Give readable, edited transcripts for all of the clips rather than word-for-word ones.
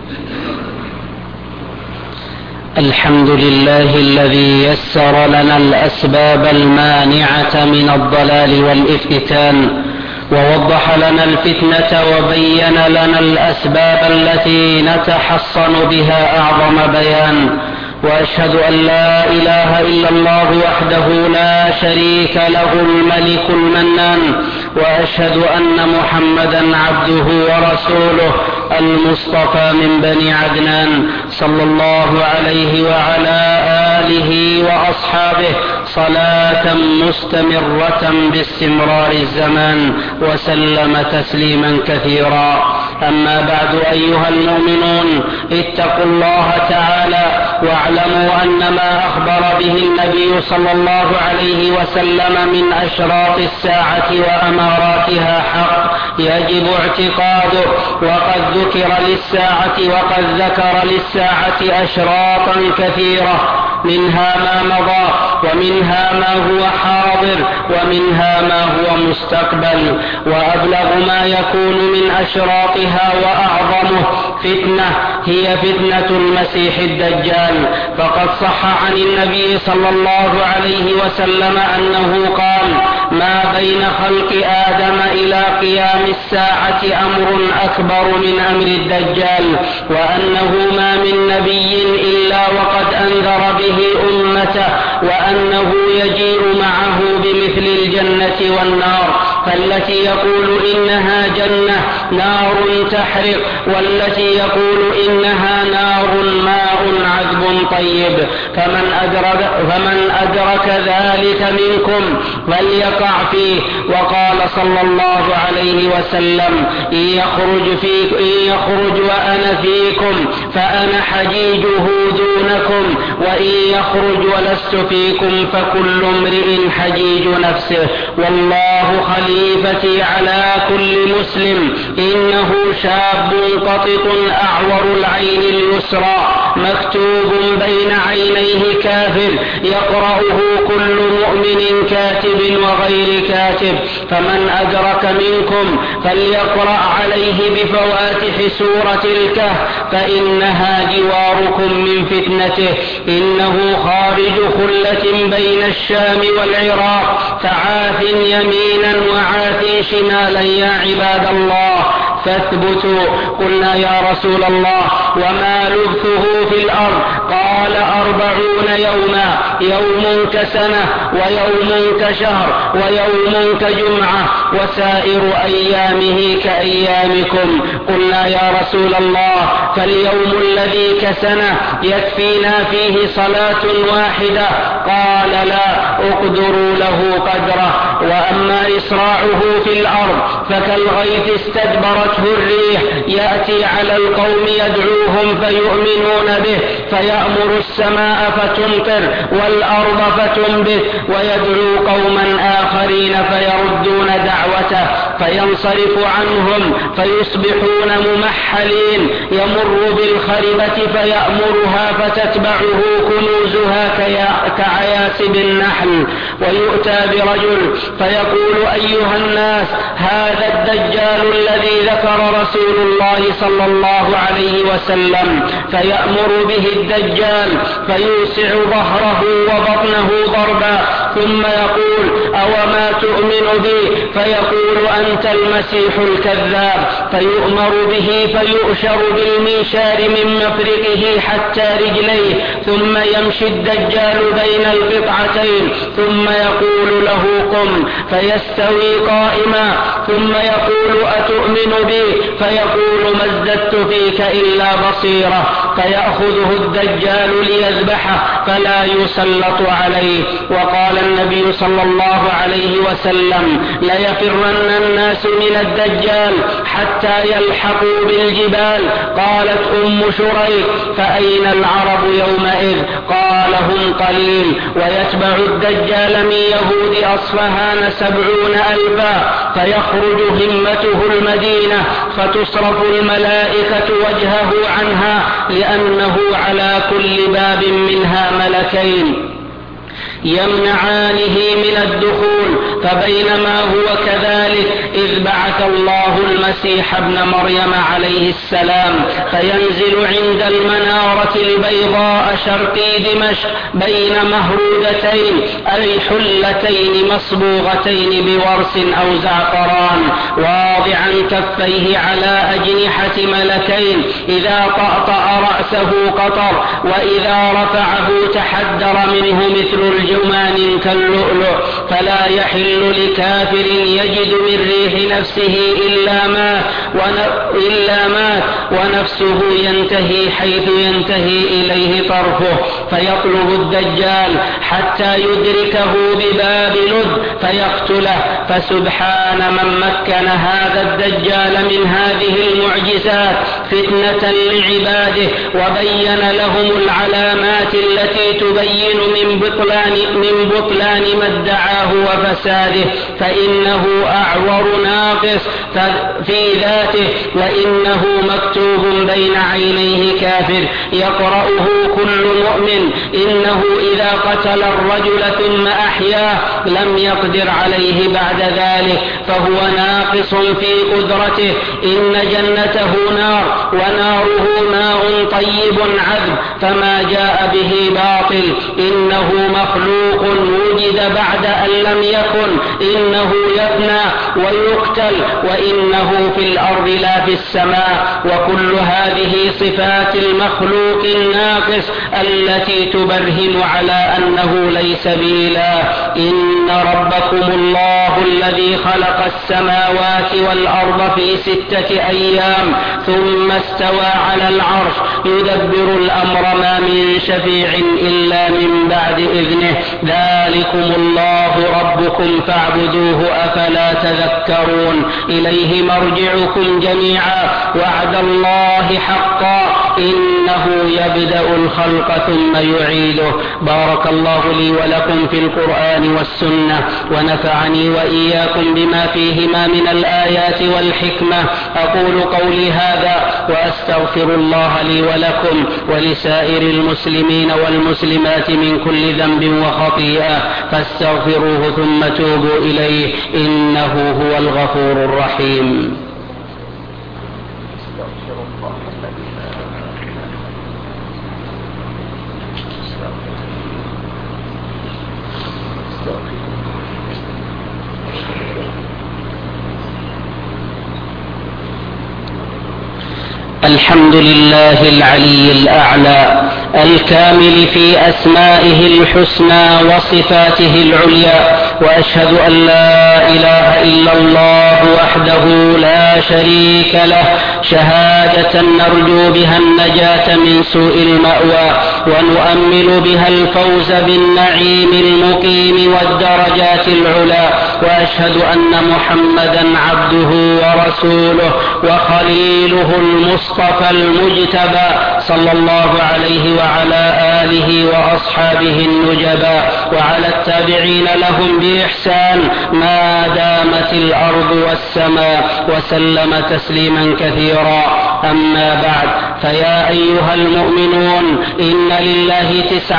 الحمد لله الذي يسر لنا الأسباب المانعة من الضلال والافتتان، ووضح لنا الفتنة وبين لنا الأسباب التي نتحصن بها أعظم بيان. وأشهد أن لا إله إلا الله وحده لا شريك له الملك المنان، وأشهد أن محمدا عبده ورسوله المصطفى من بني عدنان، صلى الله عليه وعلى آله وأصحابه صلاة مستمرة باستمرار الزمان، وسلم تسليما كثيرا. أما بعد، أيها المؤمنون، اتقوا الله تعالى واعلموا أن ما أخبر به النبي صلى الله عليه وسلم من أشراط الساعة وأماراتها حق يجب اعتقاده. وقد ذكر للساعة أشراطا كثيرة، منها ما مضى، ومنها ما هو حاضر، ومنها ما هو مستقبل. وأبلغ ما يكون من أشراطها وأعظمه فتنة هي فتنة المسيح الدجال. فقد صح عن النبي صلى الله عليه وسلم أنه قال: ما بين خلق آدم إلى قيام الساعة أمر أكبر من أمر الدجال، وأنه ما من نبي إلا وقد أنذر به أمته، وأنه يجيء معه بمثل الجنة والنار، فالتي يقول إنها جنة نار تحرق، والتي يقول إنها نار ماء عذب طيب. فمن أدرك ذلك منكم فليقع فيه. وقال صلى الله عليه وسلم: إن يخرج وأنا فيكم فأنا حجيجه دونكم، وإن يخرج ولست فيكم فكل امرئ حجيج نفسه، والله خليفتي على كل مسلم. إنه شاب قطط أعور العين اليسرى مكتوب بين عينيه كافر، يقرأه كل مؤمن كاتب وغير كاتب. فمن أدرك منكم فليقرأ عليه بفواتح سورة الكهف، فإنها جواركم من فتنته. إنه خارج خلة بين الشام والعراق، فعاث يمينا وعاث شمالا يا عباد الله، فاثبتوا. قلنا: يا رسول الله، وما لبثه في الأرض؟ قال: 40 يوما، يوم كسنة، ويوم كشهر، ويوم كجمعة، وسائر أيامه كأيامكم. قلنا: يا رسول الله، فاليوم الذي كسنة يكفينا فيه صلاة واحدة؟ قال: لا، اقدروا له قدره. وأما إسراعه في الأرض فكالغيث استدبرته الريح، يأتي على القوم يدعوهم فيؤمنون به، فيأمر السماء فتمطر والأرض فتنبت، ويدعو قوما آخرين فيردون دعوته، فينصرف عنهم فيصبحون ممحلين. يمر بالخربة فيأمرها فتتبعه كنوزها كعياسب النحل. ويؤتى برجل فيقول: أيها الناس، هذا الدجال الذي ذكر رسول الله صلى الله عليه وسلم. فيأمر به الدجال فيوسع ظهره وبطنه ضربا، ثم يقول: أوما تؤمن بي؟ فيقول: أنت المسيح الكذاب. فيؤمر به فيؤشر بالمنشار من مفرقه حتى رجليه، ثم يمشي الدجال بين القطعتين، ثم يقول له: قم، فيستوي قائما، ثم يقول: أتؤمن بي؟ فيقول: ما ازددت فيك إلا بصيرة. فيأخذه الدجال ليذبحه فلا يسلط عليه. وقال النبي صلى الله عليه وسلم: ليفرن الناس من الدجال حتى يلحقوا بالجبال. قالت أم شريك: فأين العرب يومئذ؟ قال: هم قليل. ويتبع الدجال من يهود أصفهان 70,000، فيخرج همته المدينة، فتصرف الملائكة وجهه عنها، لأنه على كل باب منها ملكين يمنعانه من الدخول. فبينما هو كذلك إذ بعث الله المسيح ابن مريم عليه السلام فينزل عند المنارة البيضاء شرقي دمشق بين مهرودتين أي حلتين مصبوغتين بورس أو زعفران، واضعا كفيه على أجنحة ملكين، إذا طأطأ رأسه قطر، وإذا رفعه تحدر منه مثل الجمان كاللؤلؤ. فلا يحل لكافر يجد من ريح نفسه إلا مات ونفسه ينتهي حيث ينتهي إليه طرفه، فيطلب الدجال حتى يدركه بباب لد فيقتله. فسبحان من مكن هذا الدجال من هذه المعجزات فتنة لعباده، وبين لهم العلامات التي تبين من بطلان ما ادعاه وفساده، فإنه أعور ناقص في ذاته، وإنه مكتوب بين عينيه كافر يقرأه كل مؤمن. إنه إذا قتل الرجل ثم أحياه لم يقدر عليه بعد ذلك، فهو ناقص في قدرته. إن جنته نار وناره ماء طيب عذب، فما جاء به باطل. إنه مخلوق وجد بعد أن لم يكن، إنه يفنى ويقتل، وإنه في الأرض لا في السماء. وكل هذه صفات المخلوق الناقص التي تبرهن على أنه ليس بإله. إن ربكم الله الذي خلق السماوات والأرض في 6 أيام ثم استوى على العرش يدبر الأمر ما من شفيع إلا من بعد إذنه. ذلكم الله ربكم فاعبدوه أفلا تذكرون. إليه مرجعكم جميعا وعد الله حقا إنه يبدأ الخلق ثم يعيده. بارك الله لي ولكم في القرآن والسنة، ونفعني وإياكم بما فيهما من الآيات والحكمة. أقول قولي هذا وأستغفر الله لي ولكم ولسائر المسلمين والمسلمات من كل ذنب وخطيئة، فاستغفروه ثم توبوا إليه إنه هو الغفور الرحيم. الحمد لله العلي الأعلى الكامل في أسمائه الحسنى وصفاته العليا، وأشهد أن لا إله إلا الله وحده لا شريك له شهادة نرجو بها النجاة من سوء المأوى، ونؤمل بها الفوز بالنعيم المقيم والدرجات العلى. وأشهد أن محمدا عبده ورسوله وخليله المصطفى المجتبى صلى الله عليه وعلى آله وأصحابه النجباء، وعلى التابعين لهم بإحسان ما دامت الأرض والسماء، وسلم تسليما كثيرا. أما بعد، فيا أيها المؤمنون، إن لله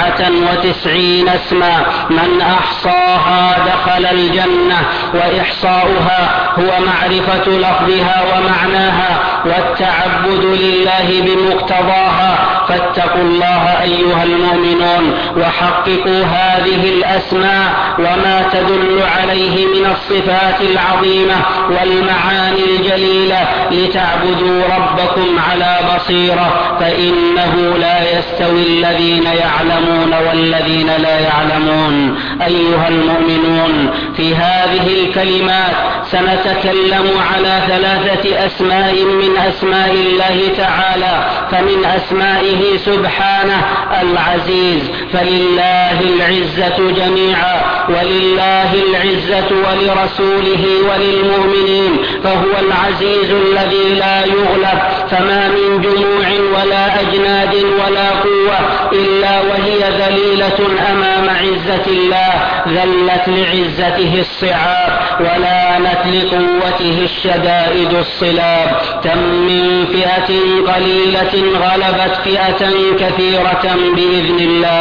99 اسما من أحصاها دخل الجنة، وإحصاؤها هو معرفة لفظها ومعناها والتعبد لله بمقتضاها. فاتقوا الله أيها المؤمنون وحققوا هذه الأسماء وما تدل عليه من الصفات العظيمة والمعاني الجليلة لتعبدوا ربكم على بصيرة، فإنه لا يستوي الذين يعلمون والذين لا يعلمون. أيها المؤمنون، في هذه الكلمات سنتكلم على 3 أسماء من أسماء الله تعالى. فمن أسمائه سبحانه العزيز، فلله العزة جميعا، ولله العزة ولرسوله وللمؤمنين، فهو العزيز الذي لا يغلب، فما من جموع ولا أجناد ولا قوة إلا وهي ذليلة أمام عزة الله، ذلت لعزته الصعاب ولانت لقوته الشدائد الصلاب. كم من فئة قليلة غلبت فئة كثيرة بإذن الله،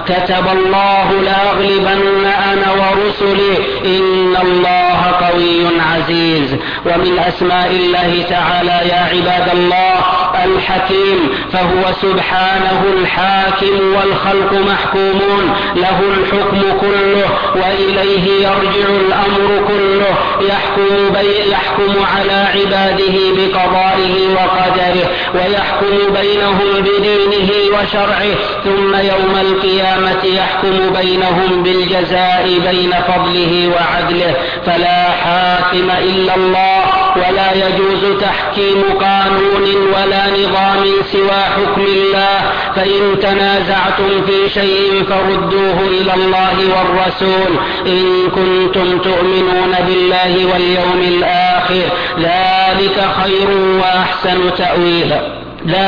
كتب الله لأغلبن أنا ورسلي إن الله قوي عزيز. ومن أسماء الله تعالى يا عباد الله الحكيم، فهو سبحانه الحاكم والخلق محكومون، له الحكم كله وإليه يرجع الأمر كله، يحكم على عباده بقضائه وقدره، ويحكم بينهم بدينه وشرعه، ثم يوم القيامة يحكم بينهم بالجزاء بين فضله وعدله. فلا حاكم إلا الله، ولا يجوز تحكيم قانون ولا نظام سوى حكم الله. فإن تنازعتم في شيء فردوه إلى الله والرسول إن كنتم تؤمنون بالله واليوم الآخر، ذلك خير وأحسن تأويلا.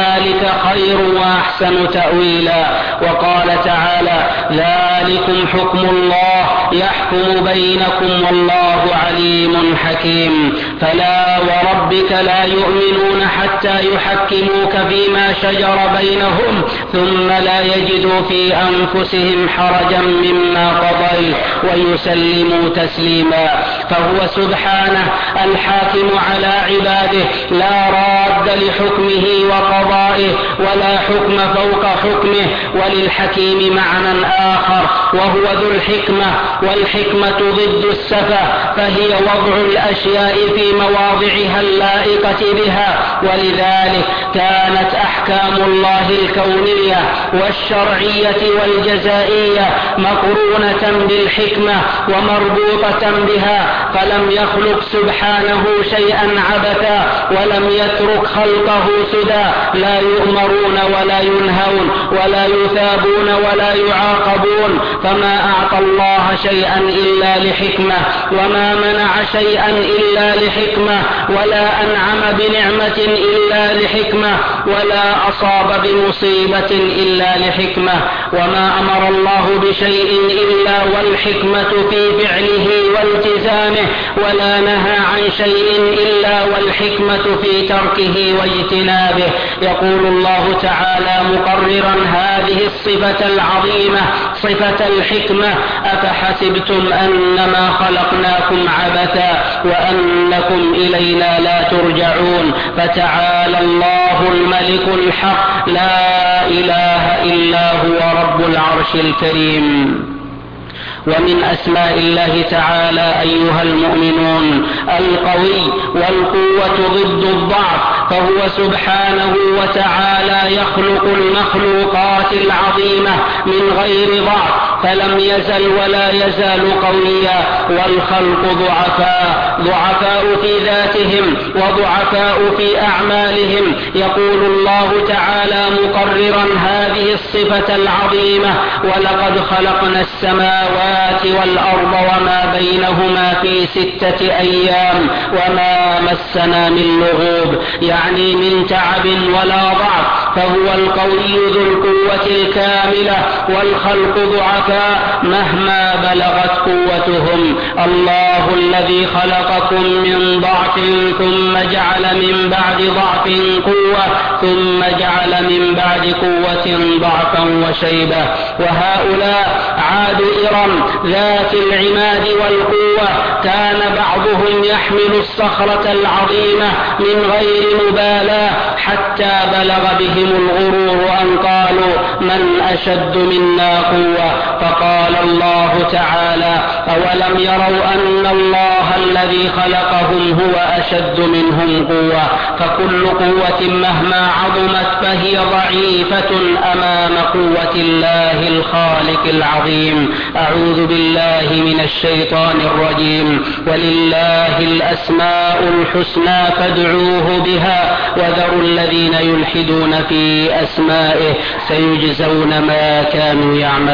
وقال تعالى: ذلكم حكم الله يحكم بينكم والله عليم حكيم. فلا وربك لا يؤمنون حتى يحكموك فيما شجر بينهم ثم لا يجدوا في أنفسهم حرجا مما قضيت ويسلموا تسليما. فهو سبحانه الحاكم على عباده، لا راد لحكمه وقضائه ولا حكم فوق حكمه. وللحكيم معنى آخر وهو ذو الحكمة، والحكمة ضد السفة، فهي وضع الأشياء في مواضعها اللائقة بها. ولذلك كانت أحكام الله الكونية والشرعية والجزائية مقرونة بالحكمة ومربوطة بها، فلم يخلق سبحانه شيئا عبثا، ولم يترك خلقه سدى، لا يؤمرون ولا ينهون ولا يثابون ولا يعاقبون. فما أعطى الله شيئا إلا لحكمة، وما منع شيئا إلا لحكمة، ولا أنعم بنعمة إلا لحكمة، ولا أصاب بمصيبة إلا لحكمة. وما أمر الله بشيء إلا والحكمة في فعله والتزامه، ولا نهى عن شيء إلا والحكمة في تركه واجتنابه. يقول الله تعالى مقررا هذه الصفة العظيمة صفة الحكمة: أفحسبتم أنما خلقناكم عبثا وأنكم إلينا لا ترجعون. فتعالى الله الملك الحق لا إله إلا هو رب العرش الكريم. ومن أسماء الله تعالى أيها المؤمنون القوي، والقوة ضد الضعف، فهو سبحانه وتعالى يخلق المخلوقات العظيمة من غير ضعف، فلم يزل ولا يزال قويا. والخلق ضعفاء في ذاتهم وضعفاء في أعمالهم. يقول الله تعالى مقررا هذه الصفة العظيمة: ولقد خلقنا السماوات والأرض وما بينهما في 6 أيام وما مسنا من لغوب، يعني من تعب ولا ضعف. فهو القوي ذو القوة الكاملة، والخلق ضعفاء مهما بلغت قوتهم. الله الذي خلقكم من ضعف ثم جعل من بعد ضعف قوة ثم جعل من بعد قوة ضعفا وشيبة. وهؤلاء عاد إرم ذات العماد والقوة، كان بعضهم يحمل الصخرة العظيمة من غير مبالاة حتى بلغ بهم الغرور أن قالوا: من أشد منا قوة؟ فقال الله تعالى: أولم يروا أن الله الذي خلقهم هو أشد منهم قوة؟ فكل قوة مهما عظمت فهي ضعيفة أمام قوة الله الخالق العظيم. أعوذ بالله من الشيطان الرجيم. ولله الأسماء الحسنى فادعوه بها وذروا الذين يلحدون في أسمائه سيجزون ما كانوا يعملون.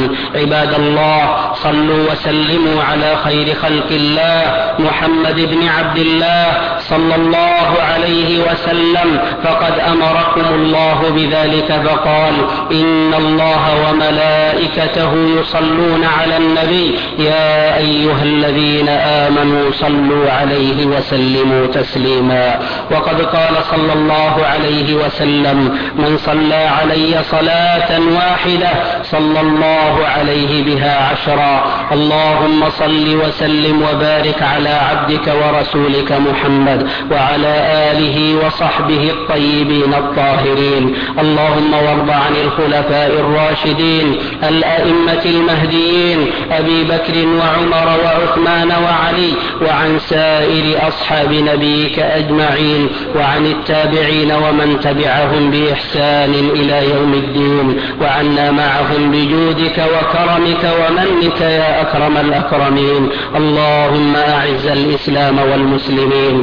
عباد الله، صلوا وسلموا على خير خلق الله محمد بن عبد الله صلى الله عليه وسلم، فقد أمركم الله بذلك فقال: إن الله وملائكته يصلون على النبي يا أيها الذين آمنوا صلوا عليه وسلموا تسليما. وقد قال صلى الله عليه وسلم: من صلى علي صلاة واحدة صلى الله عليه بها 10. اللهم صل وسلم وبارك على عبدك ورسولك محمد وعلى آله وصحبه الطيبين الطاهرين. اللهم وارض عن الخلفاء الراشدين الأئمة المهديين أبي بكر وعمر وعثمان وعلي، وعن سائر أصحاب نبيك أجمعين، وعن التابعين ومن تبعهم بإحسان إلى يوم الدين، وعنا معهم بجودك وكرمك ومنك يا أكرم الأكرمين. اللهم أعز الإسلام والمسلمين،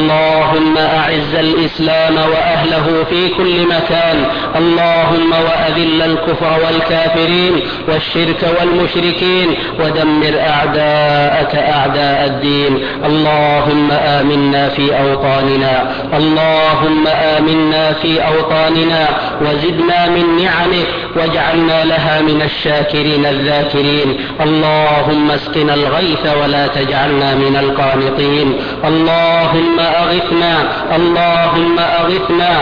اللهم أعز الإسلام وأهله في كل مكان، اللهم وأذل الكفر والكافرين والشرك والمشركين، ودمر أعداءك أعداء الدين. اللهم آمنا في أوطاننا، اللهم آمنا في أوطاننا وزدنا من نعمك واجعلنا لها من الشاكرين الذاكرين. اللهم اسقنا الغيث ولا تجعلنا من القانطين. اللهم أغثنا، اللهم أغثنا،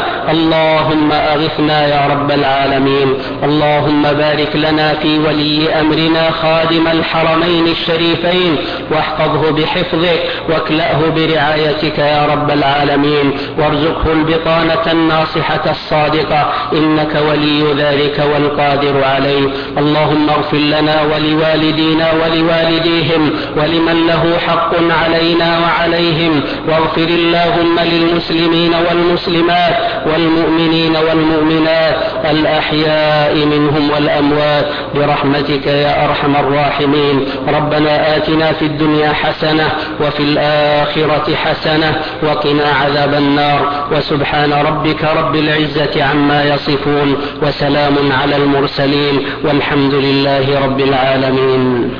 اللهم أغثنا يا رب العالمين. اللهم بارك لنا في ولي أمرنا خادم الحرمين الشريفين، واحفظه بحفظك واكلأه برعايتك يا رب العالمين، وارزقه البطانة الناصحة الصادقة، إنك ولي ذلك والقادر عليه. اللهم اغفر لنا ولوالدينا ولوالديهم ولمن له حق علينا وعليهم، واغفر اللهم للمسلمين والمسلمات والمؤمنين والمؤمنات الأحياء منهم والأموات برحمتك يا أرحم الراحمين. ربنا آتنا في الدنيا حسنة وفي الآخرة حسنة وقنا عذاب النار. وسبحان ربك رب العزة عما يصفون، وسلام على المرسلين، والحمد لله رب العالمين.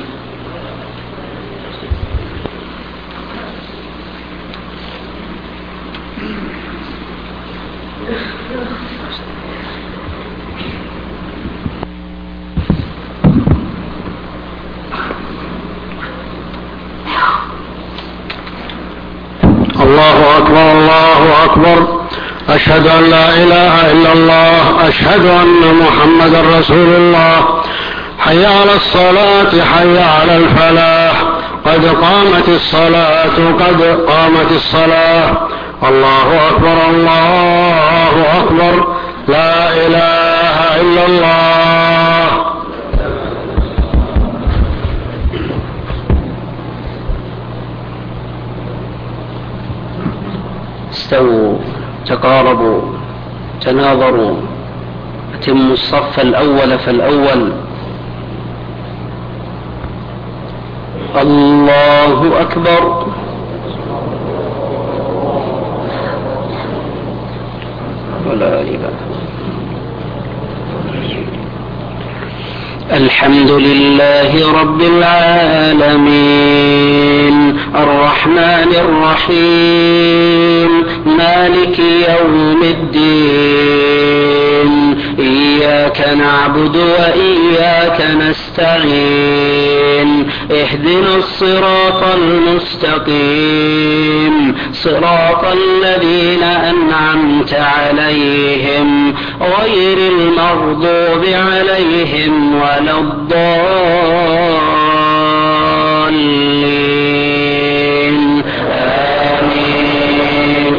الله أكبر، الله أكبر، أشهد أن لا إله إلا الله، أشهد أن محمدا رسول الله. حي على الصلاة، حي على الفلاح، قد قامت الصلاة، قد قامت الصلاة. الله أكبر، الله أكبر، لا إله إلا الله. استووا، تقاربوا، تناظروا، أتموا الصف الأول فالأول. الله أكبر. ولا إله. الحمد لله رب العالمين، الرحمن الرحيم، مالك يوم الدين، إياك نعبد وإياك نستعين، اهدنا الصراط المستقيم، صراط الذين أنعمت عليهم غير المغضوب عليهم ولا الضالين. آمين.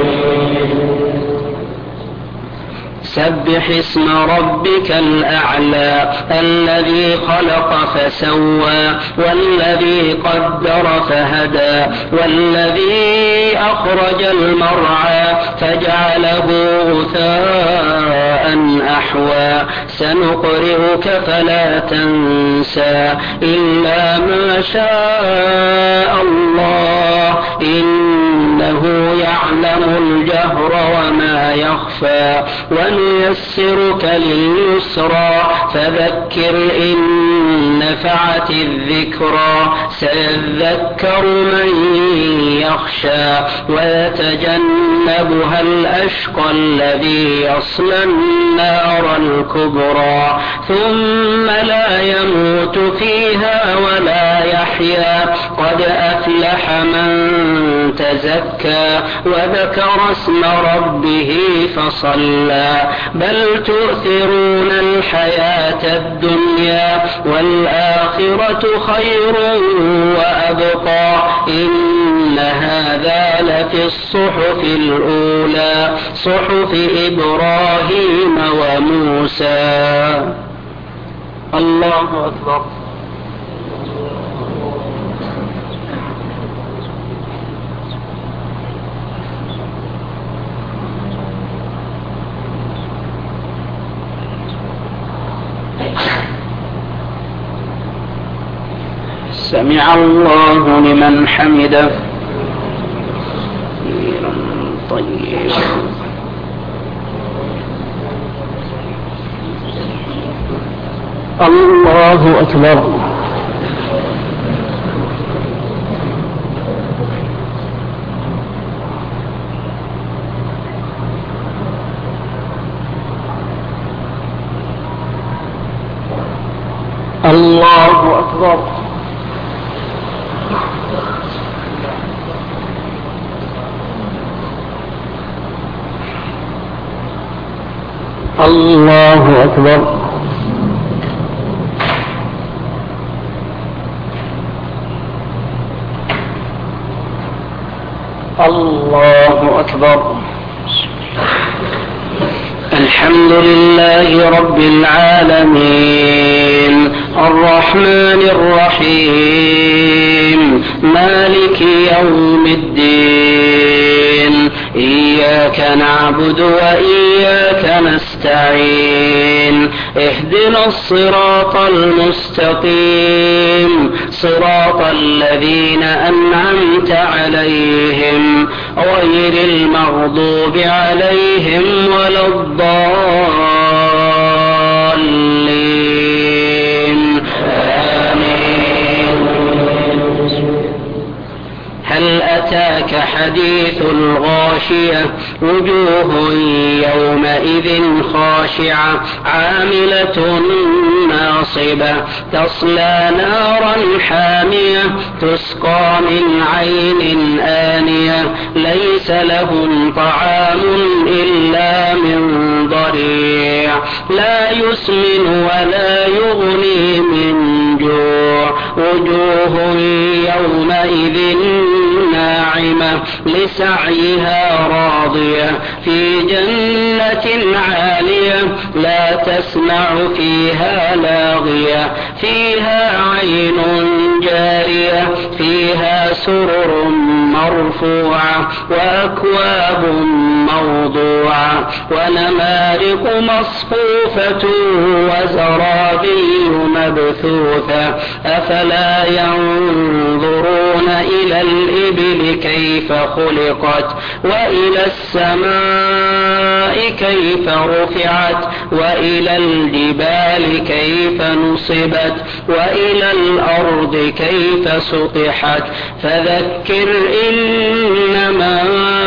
سبح اسم ربك الأعلى الذي خلق فسوى، والذي قدر فهدى، والذي أخرج المرعى فجعله غثاء نحوا سنقرئك فلا تنسى إلا ما شاء الله إنه يعلم الجهر وما يخفى ونيسرك لليسرى فذكر إن نفعت الذكرى سيذكر من يخشى ويتجنبها الأشقى الذي يصلى النار الكبرى ثم لا يموت فيها ولا يحيا قد أفلح من تزكى وذكر اسم ربه فصلى بل تؤثرون الحياة الدنيا والآخرة خير وأبقى إن هذا لفي الصحف الأولى صحف إبراهيم وموسى. الله أكبر. سمع الله لمن حمده. طيب. الله أكبر. الله أكبر. الله أكبر. الله أكبر. الحمد لله رب العالمين الرحمن الرحيم مالك يوم الدين إياك نعبد وإياك نستعين اهدنا الصراط المستقيم صراط الذين أنعمت عليهم غير المغضوب عليهم ولا الضالين آمين. هل أتاك حديث الغاشية وجوه يومئذ خاشعة عاملة ناصبة تصلى نارا حامية تسقى من عين آنية ليس لهم طعام إلا من ضريع لا يسمن ولا يغني من جوع وجوه يومئذ ناعمة لسعيها راضية في جنة عالية لا تسمع فيها لاغية فيها عين جارية فيها سرر مرفوعة وأكواب موضوعة ونمارق مصفوفة وزرابي مبثوثة أفلا ينظرون إلى الإبل كيف خلقت وإلى السماء كيف رفعت وإلى الجبال كيف نصبت وإلى الأرض كيف سطحت فذكر إنما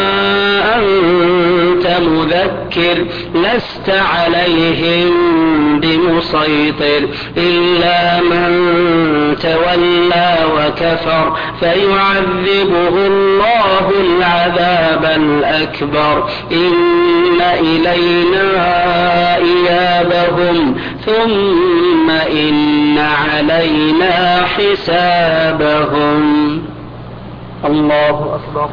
أنت مذكر لست عليهم بمسيطر إلا من تولى وكفر فيعذبه الله العذاب الأكبر إن إلينا إيابهم ثم إن علينا حسابهم. الله أكبر.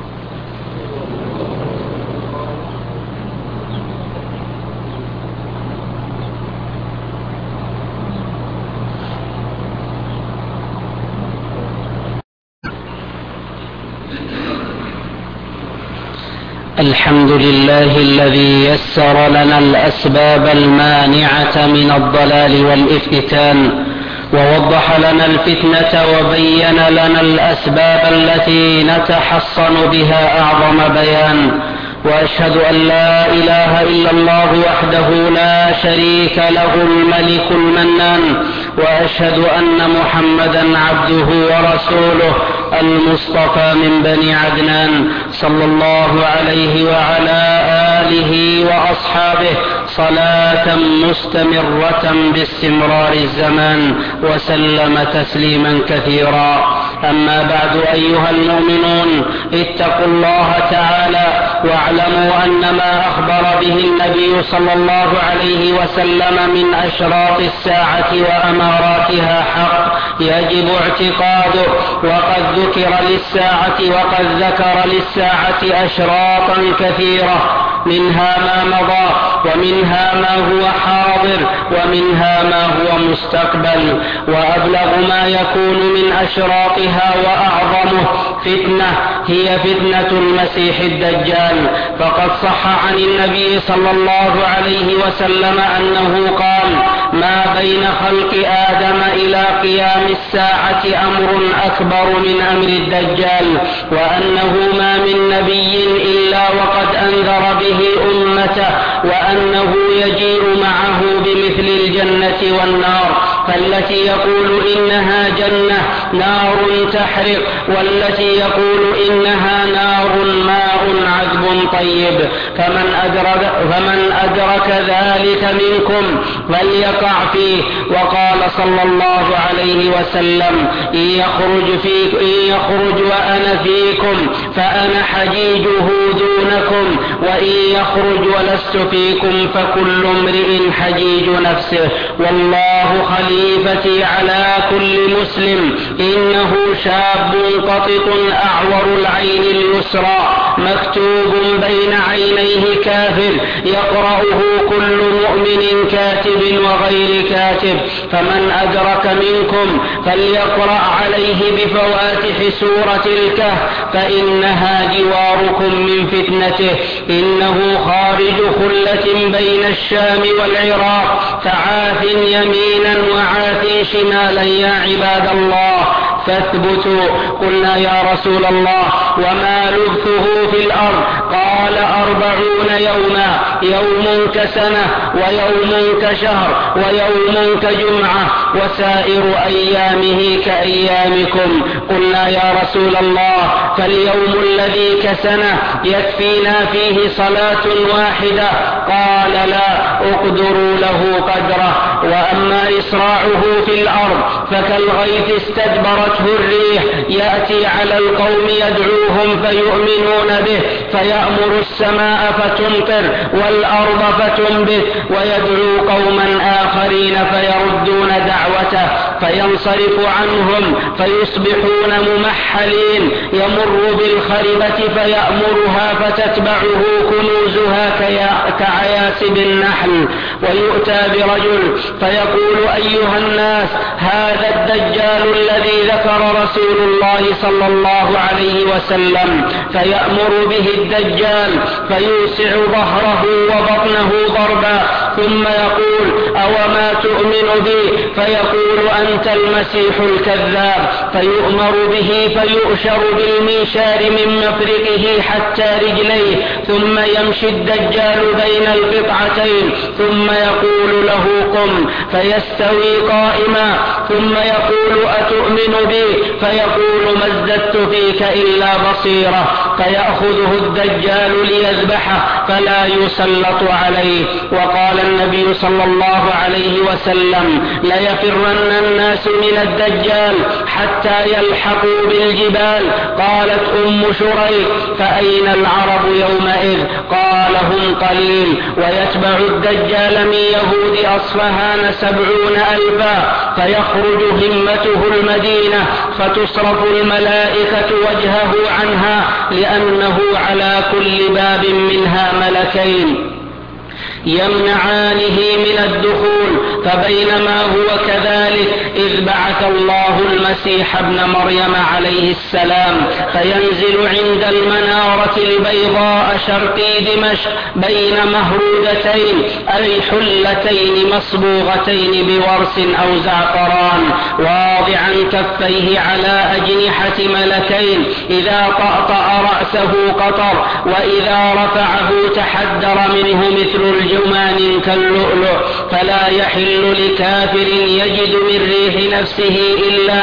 الحمد لله الذي يسر لنا الأسباب المانعة من الضلال والإفتتان، ووضح لنا الفتنة وبين لنا الأسباب التي نتحصن بها أعظم بيان. وأشهد أن لا إله إلا الله وحده لا شريك له الملك المنان، وأشهد أن محمدا عبده ورسوله المصطفى من بني عدنان، صلى الله عليه وعلى آله وأصحابه صلاة مستمرة باستمرار الزمان، وسلم تسليما كثيرا. أما بعد، أيها المؤمنون، اتقوا الله تعالى واعلموا أن ما أخبر به النبي صلى الله عليه وسلم من أشراط الساعة وأماراتها حق يجب اعتقاده. وقد ذكر للساعة أشراطا كثيرة، منها ما مضى، ومنها ما هو حاضر، ومنها ما هو مستقبل. وأبلغ ما يكون من أشراطها وأعظمه فتنة هي فتنة المسيح الدجال. فقد صح عن النبي صلى الله عليه وسلم أنه قال: ما بين خلق آدم إلى قيام الساعة أمر أكبر من أمر الدجال، وأنه ما من نبي إلا وقد أنذر به أمته، وأنه يجيء معه بمثل الجنة والنار، فالتي يقول إنها جنة نار تحرق، والتي يقول إنها نار ماء عذب طيب. فمن أدرك ذلك منكم فليقع فيه. وقال صلى الله عليه وسلم: إن يخرج وأنا فيكم فأنا حجيجه دونكم، وإن يخرج ولست فيكم فكل امرئ حجيج نفسه، والله خليفتي على كل مسلم. إنه شاب قطط أعور العين اليسرى مكتوب بين عينيه كافر، يقرأه كل مؤمن كاتب وغير كاتب. فمن أدرك منكم فليقرأ عليه بفواتح سورة الكهف، فإنها جواركم من فتنته. إنه خارج خلة بين الشام والعراق، فعاث يمينا وعاث شمالا يا عباد الله فاثبتوا. قلنا: يا رسول الله، وما لبثه في الأرض؟ قال: 40 يوما، يوم كسنة، ويوم كشهر، ويوم كجمعة، وسائر أيامه كأيامكم. قلنا: يا رسول الله، فاليوم الذي كسنة يكفينا فيه صلاة واحدة؟ قال: لا، اقدروا له قدره. وأما إسراعه في الأرض فكالغيث استدبرته الريح، يأتي على القوم يدعوهم فيؤمنون به، فيأمر السماء فتمطر والأرض فتنبت، ويدعو قوما آخرين فيردون دعوته، فينصرف عنهم فيصبحون ممحلين. يمر بالخربة فيأمرها فتتبعه كنوزها كعياسب النحل. ويؤتى برجل فيقول: أيها الناس، هذا الدجال الذي ذكر رسول الله صلى الله عليه وسلم. فيأمر به الدجال فيوسع ظهره وبطنه ضربا، ثم يقول: أوما تؤمن بي؟ فيقول: أنت المسيح الكذاب. فيؤمر به فيؤشر بالمنشار من مفرقه حتى رجليه، ثم يمشي الدجال بين القطعتين، ثم يقول له: قم، فيستوي قائما، ثم يقول: أتؤمن بي؟ فيقول: ما ازددت فيك إلا بصيرة. فيأخذه الدجال ليذبحه فلا يسلط عليه. وقال النبي صلى الله عليه وسلم: ليفرن الناس من الدجال حتى يلحقوا بالجبال. قالت أم شريك: فأين العرب يومئذ؟ قال: هم قليل. ويتبع الدجال من يهود أصفهان 70,000، فيخرج همته المدينة، فتصرف الملائكة وجهه عنها، لأنه على كل باب منها ملكين. يمنعانه من الدخول. فبينما هو كذلك إذ بعث الله المسيح ابن مريم عليه السلام فينزل عند المنارة البيضاء شرقي دمشق بين مهرودتين أي حلتين مصبوغتين بورس أو زعفران، واضعا كفيه على أجنحة ملكين، إذا طأطأ رأسه قطر، وإذا رفعه تحدر منه مثل الجمان كاللؤلؤ. فلا يحل لكافر يجد من ريح نفسه إلا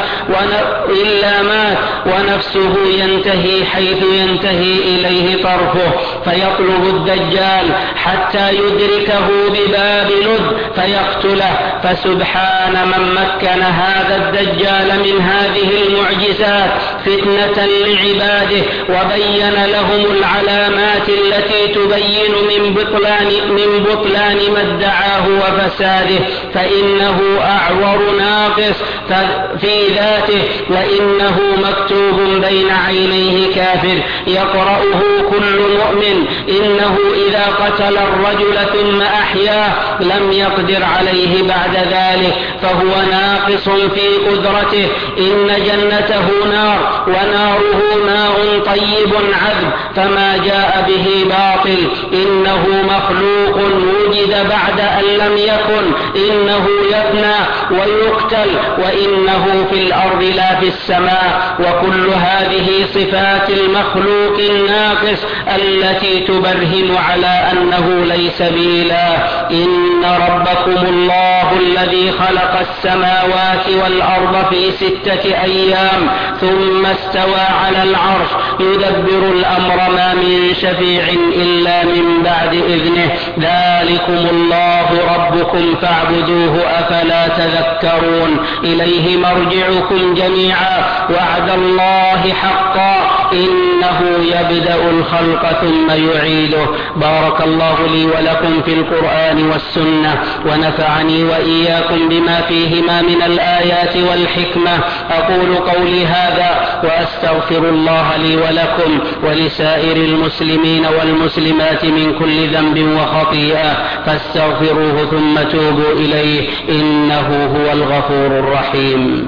مات ونفسه ينتهي حيث ينتهي إليه طرفه، فيطلب الدجال حتى يدركه بباب لد فيقتله. فسبحان من مكن هذا الدجال من هذه المعجزات فتنة لعباده، وبين لهم العلامات التي تبين من بطلان ما ادعاه وفساده. فإنه أعور ناقص في ذاته، وإنه مكتوب بين عينيه كافر يقرأه كل مؤمن. إنه إذا قتل الرجل ثم أحياه لم يقدر عليه بعد ذلك، فهو ناقص في قدرته. إن جنته نار وناره ماء طيب عذب، فما جاء به باطل. إنه مخلوق وجد بعد أن لم يكن. إنه يفنى ويقتل، وإنه في الأرض لا في السماء. وكل هذه صفات المخلوق الناقص التي تبرهن على أنه ليس بإله. إن ربكم الله الذي خلق السماوات والأرض في 6 أيام ثم استوى على العرش يدبر الأمر ما من شفيع إلا من بعد إذنه. ذلكم الله ربكم فاعبدوه أفلا تذكرون. إليه مرجعكم جميعا وعد الله حقا إنه يبدأ الخلق ثم يعيده. بارك الله لي ولكم في القرآن والسنة، ونفعني وإياكم بما فيهما من الآيات والحكمة. أقول قولي هذا وأستغفر الله لي ولكم ولسائر المسلمين والمسلمات من كل ذنب وخطيئة، فاستغفروه ثم توبوا إليه إنه هو الغفور الرحيم.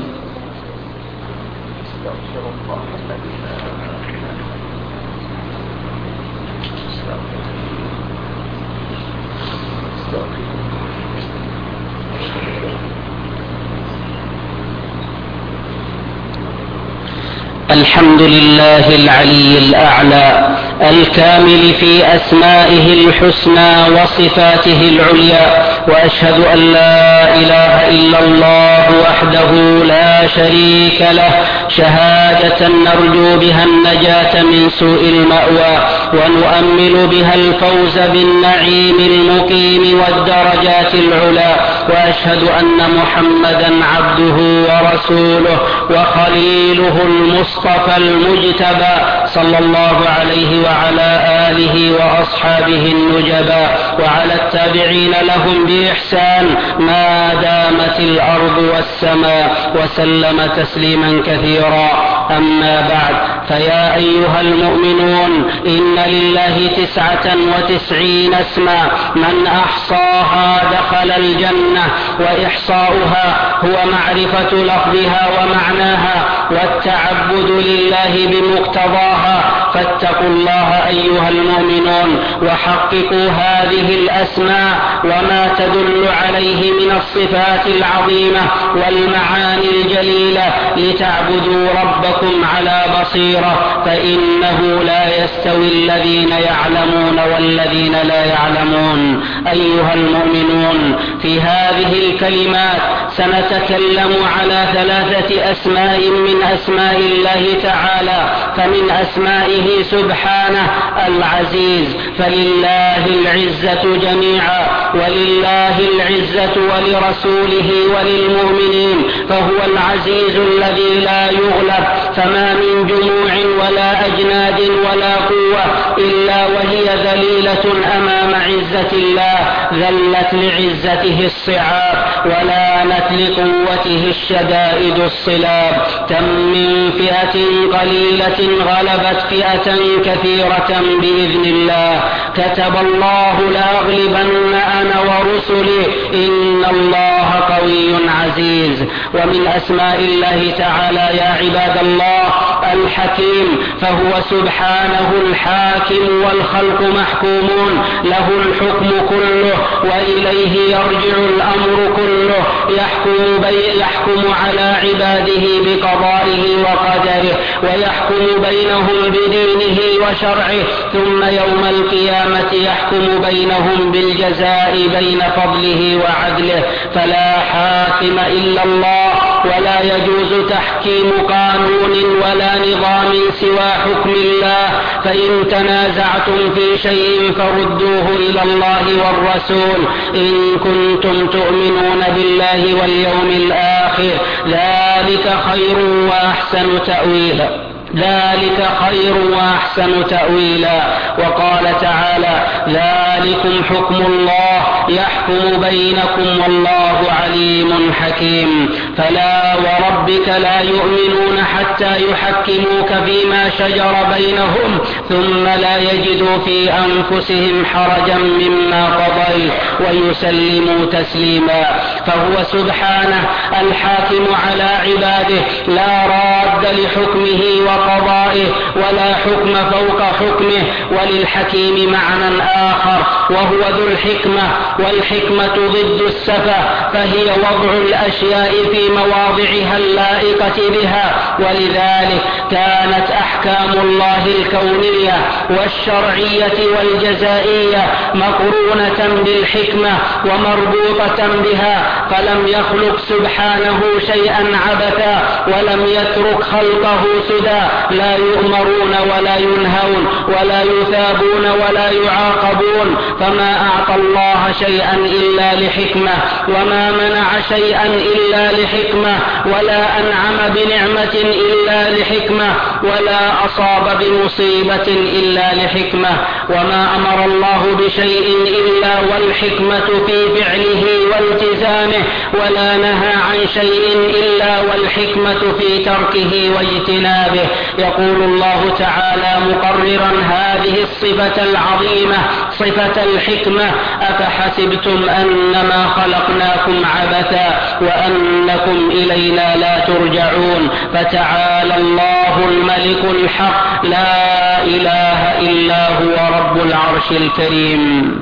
الحمد لله العلي الأعلى الكامل في أسمائه الحسنى وصفاته العليا، وأشهد أن لا إله إلا الله وحده لا شريك له شهادة نرجو بها النجاة من سوء المأوى، ونؤمل بها الفوز بالنعيم المقيم والدرجات العلى. وأشهد أن محمدا عبده ورسوله وخليله المصطفى المجتبى صلى الله عليه وعلى آله وأصحابه النجباء، وعلى التابعين لهم بإحسان ما دامت الأرض والسماء، وسلم تسليما كثيرا. أما بعد، فيا أيها المؤمنون، إن لله 99 اسما من أحصاها دخل الجنة، وإحصاؤها هو معرفة لفظها ومعناها والتعبد لله بمقتضاها. فاتقوا الله أيها المؤمنون وحققوا هذه الأسماء وما تدل عليه من الصفات العظيمة والمعاني الجليلة لتعبدوا ربكم على بصيرة، فإنه لا يستوي الذين يعلمون والذين لا يعلمون. أيها المؤمنون، في هذه الكلمات سنتكلم على 3 أسماء من أسماء الله تعالى. فمن أسمائه سبحانه العزيز، فلله العزة جميعا، ولله العزة ولرسوله وللمؤمنين، فهو العزيز الذي لا يغلب، فما من جموع ولا أجناد ولا قوة إلا وهي ذليلة أمام عزة الله، ذلت لعزته الصعاب ولانت لقوته الشدائد الصلاب. كم من فئة قليلة غلبت فئة كثيرة بإذن الله. كتب الله لأغلبن أنا ورسلي إن الله قوي عزيز. ومن أسماء الله تعالى يا عباد الله الحكيم، فهو سبحانه الحاكم والخلق محكومون، له الحكم كله وإليه يرجع الأمر كله، يحكم على عباده بقضائه وقدره، ويحكم بينهم بدينه وشرعه، ثم يوم القيامة يحكم بينهم بالجزاء بين فضله وعدله. فلا حاكم إلا الله، ولا يجوز تحكيم قانون ولا نظام سوى حكم الله. فإن تنازعتم في شيء فردوه إلى الله والرسول إن كنتم تؤمنون بالله واليوم الآخر، ذلك خير وأحسن تأويلا. وقال تعالى: ذلكم حكم الله يحكم بينكم والله عليم حكيم. فلا وربك لا يؤمنون حتى يحكموك فيما شجر بينهم ثم لا يجدوا في أنفسهم حرجا مما قضيت ويسلموا تسليما. فهو سبحانه الحاكم على عباده، لا راد لحكمه وقضائه ولا حكم فوق حكمه. وللحكيم معنى آخر وهو ذو الحكمة، والحكمة ضد السفة، فهي وضع الأشياء في مواضعها اللائقة بها. ولذلك كانت أحكام الله الكونية والشرعية والجزائية مقرونة بالحكمة ومربوطة بها، فلم يخلق سبحانه شيئا عبثا ولم يترك خلقه سدى، لا يؤمرون ولا ينهون ولا يثابون ولا يعاقبون. فما أعطى الله شيئا إلا لحكمة، وما منع شيئا إلا لحكمة، ولا أنعم بنعمة إلا لحكمة، ولا أصاب بمصيبة إلا لحكمة. وما أمر الله بشيء إلا والحكمة في فعله والتزامه، ولا نهى عن شيء إلا والحكمة في تركه واجتنابه. يقول الله تعالى مقررا هذه الصفة العظيمة صفة الحكمة: أفحسبتم أنما خلقناكم عبثا وأنكم إلينا لا ترجعون. فتعالى الله الملك الحق لا إله إلا هو رب العرش الكريم.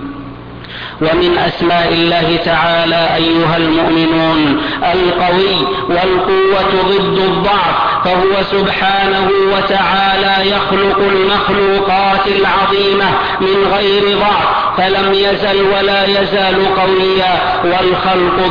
ومن أسماء الله تعالى أيها المؤمنون القوي، والقوة ضد الضعف، فهو سبحانه وتعالى يخلق المخلوقات العظيمة من غير ضعف، فلم يزل ولا يزال قويا. والخلق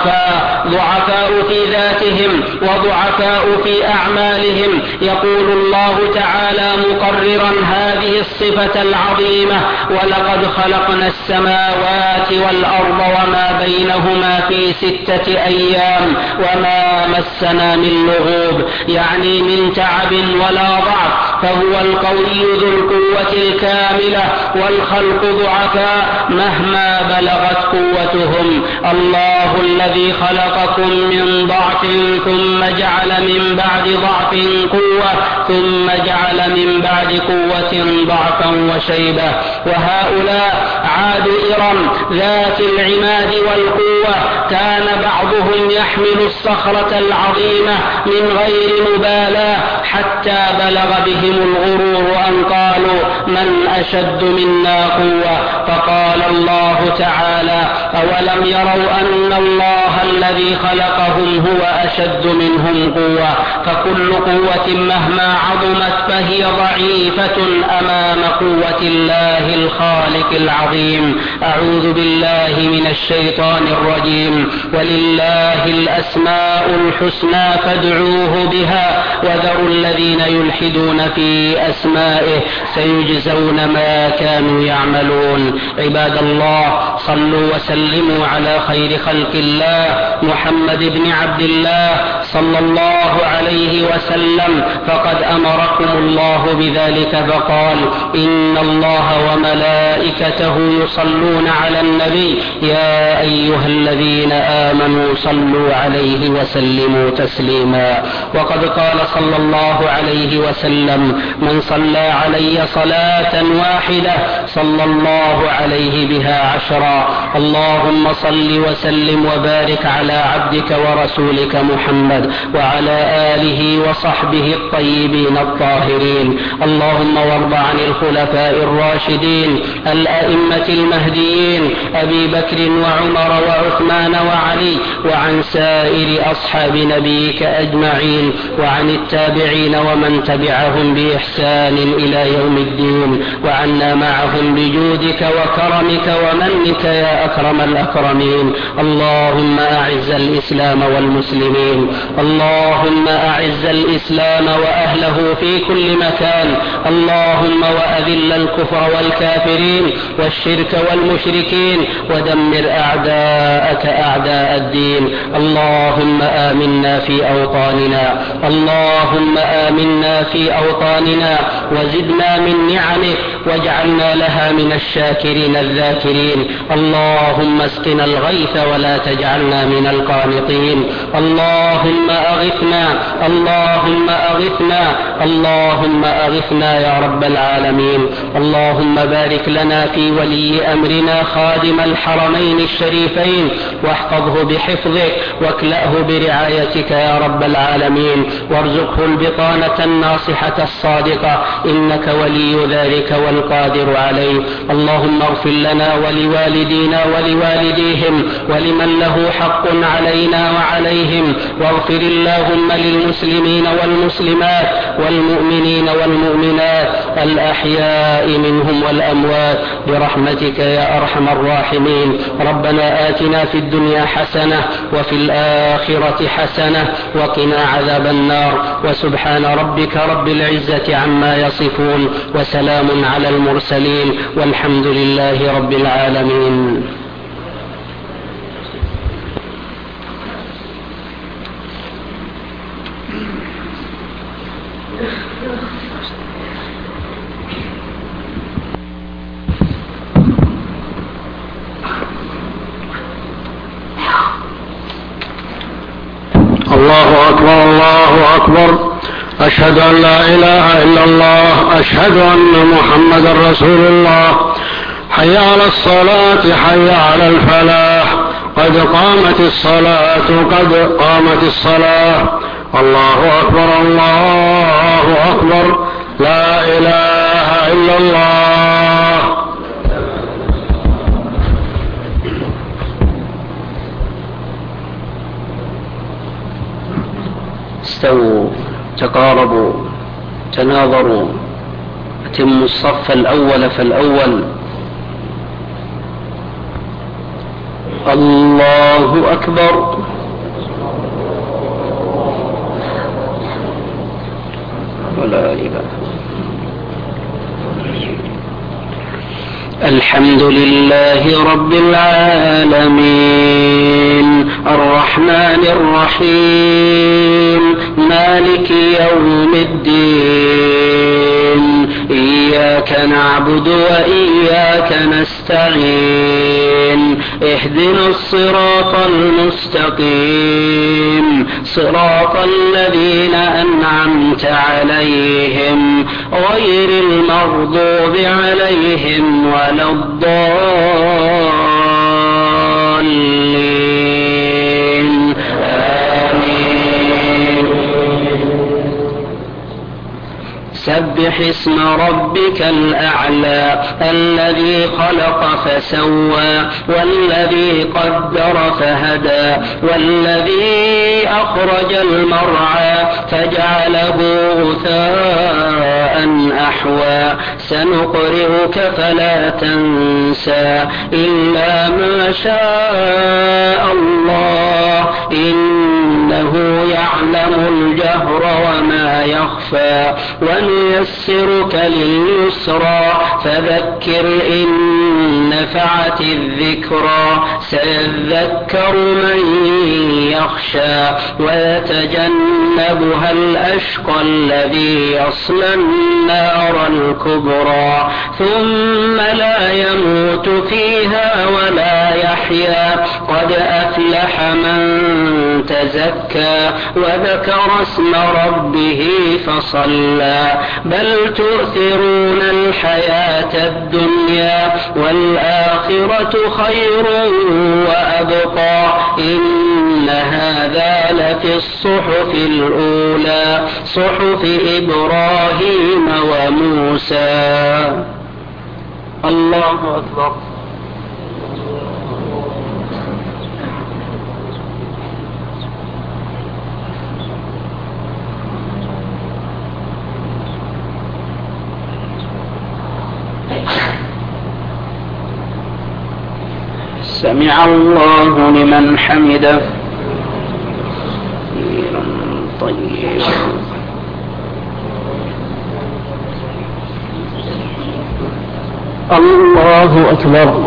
ضعفاء في ذاتهم وضعفاء في أعمالهم. يقول الله تعالى مقررا هذه الصفة العظيمة: ولقد خلقنا السماوات والأرض وما بينهما في 6 أيام وما مسنا من لغوب، يعني من تعب ولا ضعف. فهو القوي ذو القوة الكاملة، والخلق ضعفاء مهما بلغت قوتهم. الله الذي خلقكم من ضعف ثم جعل من بعد ضعف قوة، ثم جعل من بعد قوة ضعفا وشيبة. وهؤلاء عاد إرم ذات العماد والقوة، كان بعضهم يحمل الصخرة العظيمة من غير مبالاة حتى بلغ بهم الغرور أن قالوا: من أشد منا قوة؟ فقال الله تعالى: أولم يروا أن الله الذي خلقهم هو أشد منهم قوة؟ فكل قوة مهما عظمت فهي ضعيفة أمام قوة الله الخالق العظيم. أعوذ بالله من الشيطان الرجيم. ولله الأسماء الحسنى فادعوه بها وذروا الذين يلحدون في أسمائه سيجزون ما كانوا يعملون. عباد الله، صلوا وسلموا على خير خلق الله محمد بن عبد الله صلى الله عليه وسلم، فقد أمركم الله بذلك فقال: إن الله وملائكته يصلون على النبي يا أيها الذين آمنوا صلوا عليه وسلموا تسليما. وقد قال صلى الله عليه وسلم: من صلى علي صلاة واحدة صلى الله عليه بها 10. اللهم صل وسلم وبارك على عبدك ورسولك محمد وعلى آله وصحبه الطيبين الطاهرين. اللهم وارض عن الخلفاء الراشدين الأئمة المهديين أبي بكر وعمر وعثمان وعلي، وعن سائر أصحاب نبيك أجمعين، وعن التابعين ومن تبعهم بإحسان إلى يوم الدين، وعنا معهم بجودك وكرمك ومنك يا أكرم الأكرمين. اللهم أعز الإسلام والمسلمين، اللهم أعز الإسلام وأهله في كل مكان، اللهم وأذل الكفر والكافرين والشرك والمشركين، ودمر أعداءك أعداء الدين. اللهم آمنا في أوطاننا، اللهم آمنا في أوطاننا وزدنا من نعمك واجعلنا لها من الشاكرين الذاكرين. اللهم اسقنا الغيث ولا تجعلنا من القانطين. اللهم أغثنا، اللهم أغثنا، اللهم أغثنا يا رب العالمين. اللهم بارك لنا في ولي أمرنا خادم الحرمين الشريفين، واحفظه بحفظك واكلأه برعايتك يا رب العالمين، وارزقه البطانة الناصحة الصادقة، إنك ولي ذلك والقادر عليه. اللهم اغفر لنا ولوالدينا ولوالديهم ولمن له حق علينا وعليهم، واغفر اللهم للمسلمين والمسلمات والمؤمنين والمؤمنات الأحياء منهم والأموات برحمتك يا أرحم الراحمين. ربنا آتنا في الدنيا حسنة وفي الآخرة حسنة وقنا عذاب النار. وسبحان ربك رب العزة عما يصفون، وسلام على المرسلين، والحمد لله رب العالمين. الله أكبر، الله أكبر، أشهد أن لا إله إلا الله، أشهد أن محمدا رسول الله. حي على الصلاة، حي على الفلاح، قد قامت الصلاة، قد قامت الصلاة. الله أكبر، الله أكبر، لا إله إلا الله. استووا، تقاربوا، تناظروا، أتموا الصف الأول فالأول. الله أكبر. ولا إله. الحمد لله رب العالمين، الرحمن الرحيم، مالك يوم الدين، إياك نعبد وإياك نستعين، اهدنا الصراط المستقيم، صراط الذين أنعمت عليهم غير المغضوب عليهم ولا الضالين. آمين. سبح اسم ربك الأعلى الذي خلق فسوى، والذي قدر فهدى، والذي أخرج المرعى فجعله غثاء أحوى. سنقرئك فلا تنسى إلا ما شاء الله، إنه يعلم الجهر وما يخفى. ونيسرك لليسرى، فذكر إن نفعت الذكرى، سيذكر من يخشى ويتجنبها الأشقى الذي يصلى النار الكبرى، ثم لا يموت فيها ولا يحيا. قد أفلح من تزكى وذكر اسم ربه فصلى بل تؤثرون الحياة الدنيا والآخرة خير وأبقى إن هذا لفي الصحف الأولى صحف إبراهيم وموسى. الله أكبر. سمع الله لمن حمده. طيب. الله أكبر.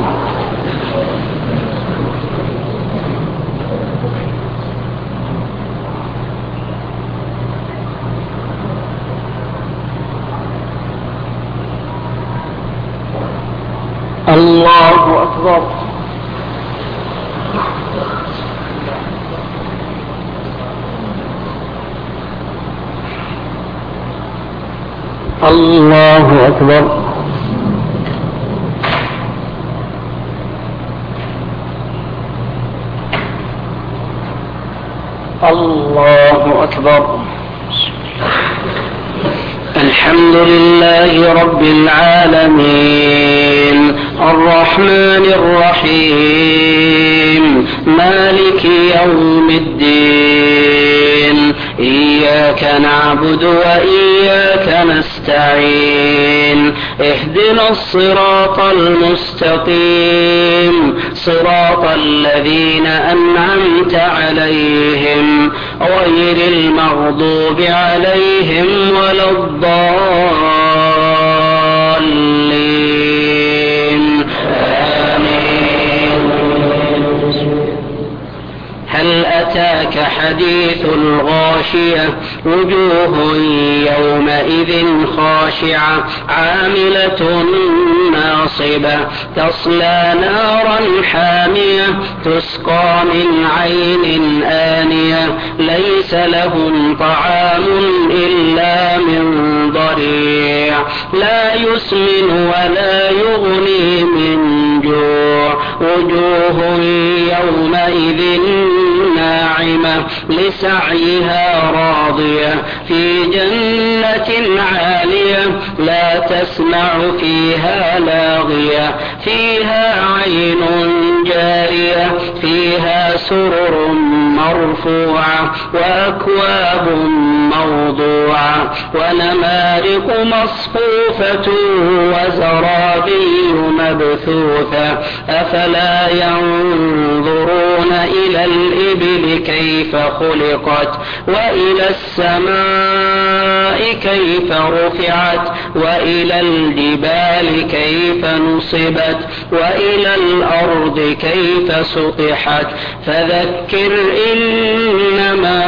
الله أكبر. الله أكبر. الله أكبر. الحمد لله رب العالمين الرحمن الرحيم مالك يوم الدين إياك نعبد وإياك نستعين اهدنا الصراط المستقيم صراط الذين أنعمت عليهم غير المغضوب عليهم ولا الضالين آمين. هل أتاك حديث الغاشية وجوه يومئذ خاشعة عاملة ناصبة تصلى نارا حامية تسقى من عين آنية ليس لهم طعام إلا من ضريع لا يسمن ولا يغني من جوع وجوه يومئذ ناعمة لسعيها راضية في جنة عالية لا تسمع فيها لاغية فيها عين جارية فيها سرر مرفوعة وأكواب موضوعة ونمارق مصفوفة وزرابي مبثوثة أفلا ينظرون إلى الإبل كيف خلقت وإلى السماء كيف رفعت وإلى الجبال كيف نصبت وإلى الأرض كيف سطحت فذكر إنما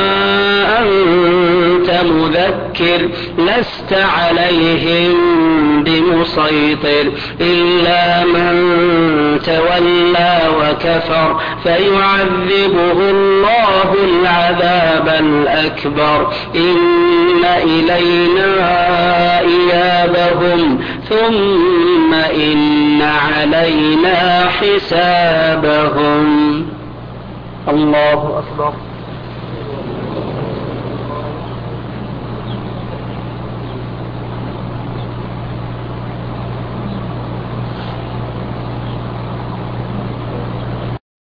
أنت مذكر لست عليهم بمسيطر إلا من تولى وكفر فيعذبه الله العذاب الأكبر إن إلينا إيابهم ثم إن علينا حسابهم. الله أكبر.